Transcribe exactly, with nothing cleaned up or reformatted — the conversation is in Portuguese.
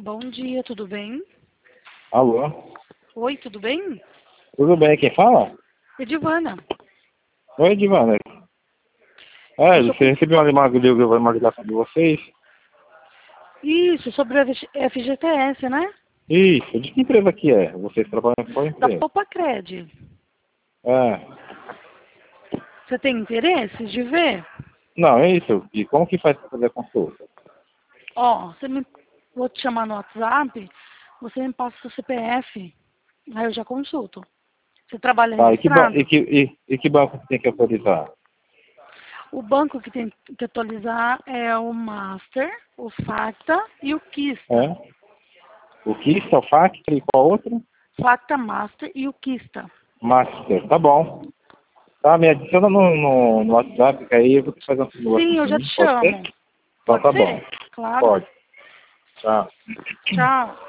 Bom dia, tudo bem? Alô? Oi, tudo bem? Tudo bem, quem fala? Edivana. Oi, Divana. É, Eu sou... você recebeu uma, uma, uma ligação de vocês? Isso, sobre o F G T S, né? Isso, de que empresa que é? Vocês trabalham em qual Da empresa? Popacred. É. Você tem interesse de ver? Não, é isso. E como que faz para fazer a consulta? Ó, você me... vou te chamar no WhatsApp, você me passa o seu C P F, aí eu já consulto. Você trabalha Tá, e que, ba e registrado? que, e, e que banco que tem que autorizar? O banco que tem que atualizar é o Master, o Facta e o Kista. É? O Kista, o Factor e qual outro? Facta Master e o Kista. Master, tá bom. Tá, me adiciona no, no, no WhatsApp, que aí eu vou te fazer uma Sim, simulação eu pra já te mim, pode ser? chamo. Então Pode tá bom. ser? Claro. Pode. Tá. Tchau.